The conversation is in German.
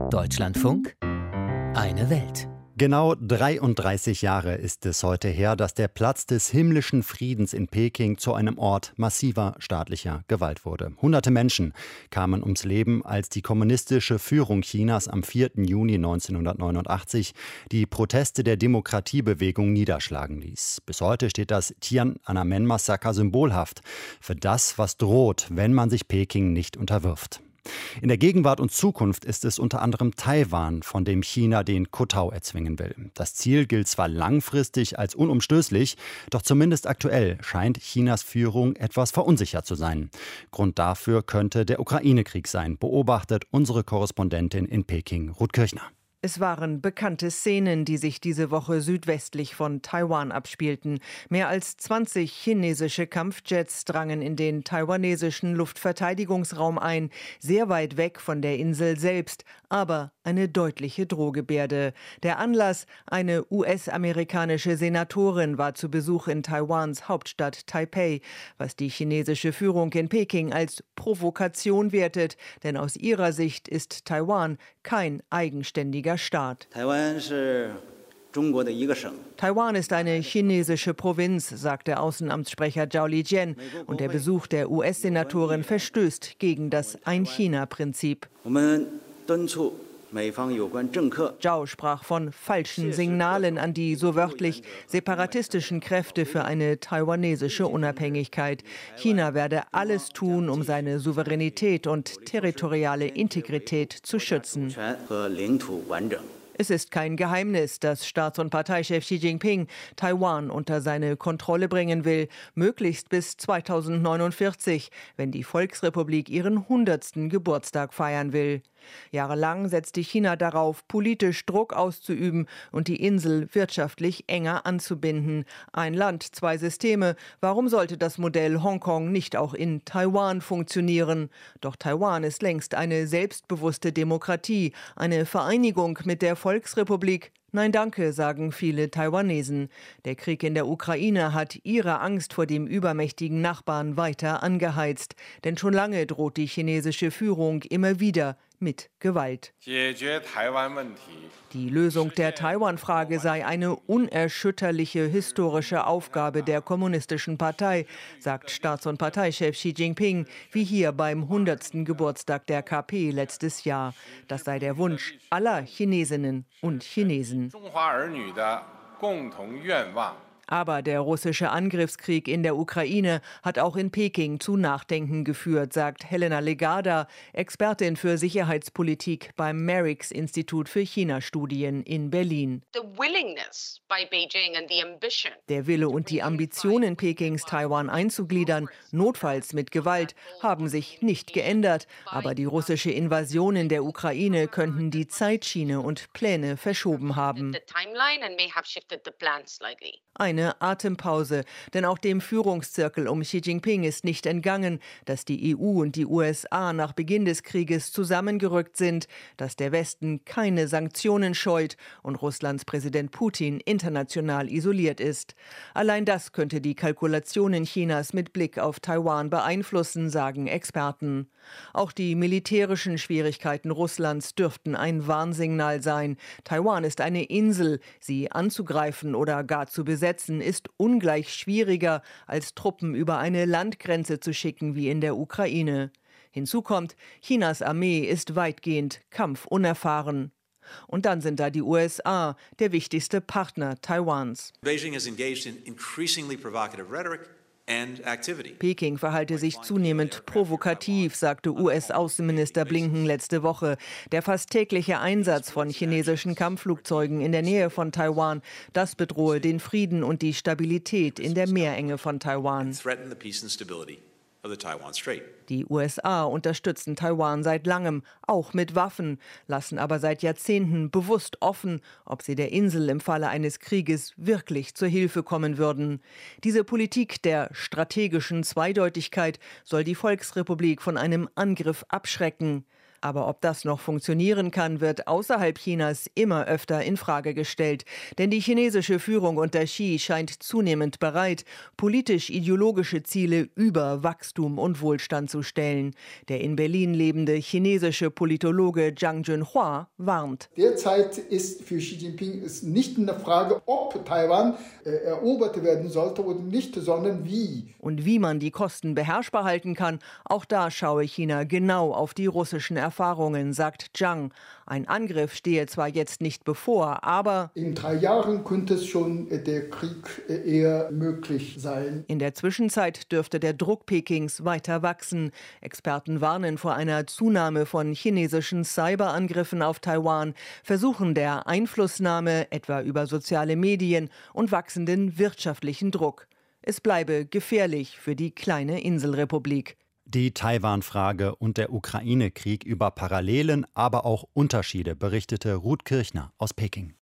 Deutschlandfunk, eine Welt. Genau 33 Jahre ist es heute her, dass der Platz des himmlischen Friedens in Peking zu einem Ort massiver staatlicher Gewalt wurde. Hunderte Menschen kamen ums Leben, als die kommunistische Führung Chinas am 4. Juni 1989 die Proteste der Demokratiebewegung niederschlagen ließ. Bis heute steht das Tiananmen-Massaker symbolhaft für das, was droht, wenn man sich Peking nicht unterwirft. In der Gegenwart und Zukunft ist es unter anderem Taiwan, von dem China den Kotau erzwingen will. Das Ziel gilt zwar langfristig als unumstößlich, doch zumindest aktuell scheint Chinas Führung etwas verunsichert zu sein. Grund dafür könnte der Ukraine-Krieg sein, beobachtet unsere Korrespondentin in Peking, Ruth Kirchner. Es waren bekannte Szenen, die sich diese Woche südwestlich von Taiwan abspielten. Mehr als 20 chinesische Kampfjets drangen in den taiwanesischen Luftverteidigungsraum ein, sehr weit weg von der Insel selbst, aber eine deutliche Drohgebärde. Der Anlass: eine US-amerikanische Senatorin war zu Besuch in Taiwans Hauptstadt Taipei, was die chinesische Führung in Peking als Provokation wertet, denn aus ihrer Sicht ist Taiwan kein eigenständiger Staat. Taiwan ist eine chinesische Provinz, sagt der Außenamtssprecher Zhao Lijian, und der Besuch der US-Senatorin verstößt gegen das Ein-China-Prinzip. Zhao sprach von falschen Signalen an die, so wörtlich, separatistischen Kräfte für eine taiwanesische Unabhängigkeit. China werde alles tun, um seine Souveränität und territoriale Integrität zu schützen. Es ist kein Geheimnis, dass Staats- und Parteichef Xi Jinping Taiwan unter seine Kontrolle bringen will, möglichst bis 2049, wenn die Volksrepublik ihren 100. Geburtstag feiern will. Jahrelang setzte China darauf, politisch Druck auszuüben und die Insel wirtschaftlich enger anzubinden. Ein Land, zwei Systeme. Warum sollte das Modell Hongkong nicht auch in Taiwan funktionieren? Doch Taiwan ist längst eine selbstbewusste Demokratie, eine Vereinigung mit der Volksrepublik. Nein, danke, sagen viele Taiwanesen. Der Krieg in der Ukraine hat ihre Angst vor dem übermächtigen Nachbarn weiter angeheizt. Denn schon lange droht die chinesische Führung immer wieder mit Gewalt. Die Lösung der Taiwan-Frage sei eine unerschütterliche historische Aufgabe der Kommunistischen Partei, sagt Staats- und Parteichef Xi Jinping, wie hier beim 100. Geburtstag der KP letztes Jahr. Das sei der Wunsch aller Chinesinnen und Chinesen. Aber der russische Angriffskrieg in der Ukraine hat auch in Peking zu Nachdenken geführt, sagt Helena Legarda, Expertin für Sicherheitspolitik beim Merix-Institut für China-Studien in Berlin. Der Wille und die Ambitionen Pekings, Taiwan einzugliedern, notfalls mit Gewalt, haben sich nicht geändert. Aber die russische Invasion in der Ukraine könnten die Zeitschiene und Pläne verschoben haben. Eine Atempause, denn auch dem Führungszirkel um Xi Jinping ist nicht entgangen, dass die EU und die USA nach Beginn des Krieges zusammengerückt sind, dass der Westen keine Sanktionen scheut und Russlands Präsident Putin international isoliert ist. Allein das könnte die Kalkulationen Chinas mit Blick auf Taiwan beeinflussen, sagen Experten. Auch die militärischen Schwierigkeiten Russlands dürften ein Warnsignal sein. Taiwan ist eine Insel, sie anzugreifen oder gar zu besetzen, ist ungleich schwieriger, als Truppen über eine Landgrenze zu schicken wie in der Ukraine. Hinzu kommt, Chinas Armee ist weitgehend kampfunerfahren. Und dann sind da die USA, der wichtigste Partner Taiwans. Beijing has engaged in increasingly provocative rhetoric. Peking verhalte sich zunehmend provokativ, sagte US-Außenminister Blinken letzte Woche. Der fast tägliche Einsatz von chinesischen Kampfflugzeugen in der Nähe von Taiwan, das bedrohe den Frieden und die Stabilität in der Meerenge von Taiwan. Die USA unterstützen Taiwan seit langem, auch mit Waffen, lassen aber seit Jahrzehnten bewusst offen, ob sie der Insel im Falle eines Krieges wirklich zur Hilfe kommen würden. Diese Politik der strategischen Zweideutigkeit soll die Volksrepublik von einem Angriff abschrecken. Aber ob das noch funktionieren kann, wird außerhalb Chinas immer öfter in Frage gestellt. Denn die chinesische Führung unter Xi scheint zunehmend bereit, politisch-ideologische Ziele über Wachstum und Wohlstand zu stellen. Der in Berlin lebende chinesische Politologe Zhang Junhua warnt. Derzeit ist für Xi Jinping es nicht eine Frage, ob Taiwan erobert werden sollte oder nicht, sondern wie. Und wie man die Kosten beherrschbar halten kann, auch da schaue China genau auf die russischen Erfahrungen, sagt Zhang. Ein Angriff stehe zwar jetzt nicht bevor, aber in 3 Jahren könnte es schon der Krieg eher möglich sein. In der Zwischenzeit dürfte der Druck Pekings weiter wachsen. Experten warnen vor einer Zunahme von chinesischen Cyberangriffen auf Taiwan, Versuchen der Einflussnahme, etwa über soziale Medien, und wachsenden wirtschaftlichen Druck. Es bleibe gefährlich für die kleine Inselrepublik. Die Taiwan-Frage und der Ukraine-Krieg über Parallelen, aber auch Unterschiede, berichtete Ruth Kirchner aus Peking.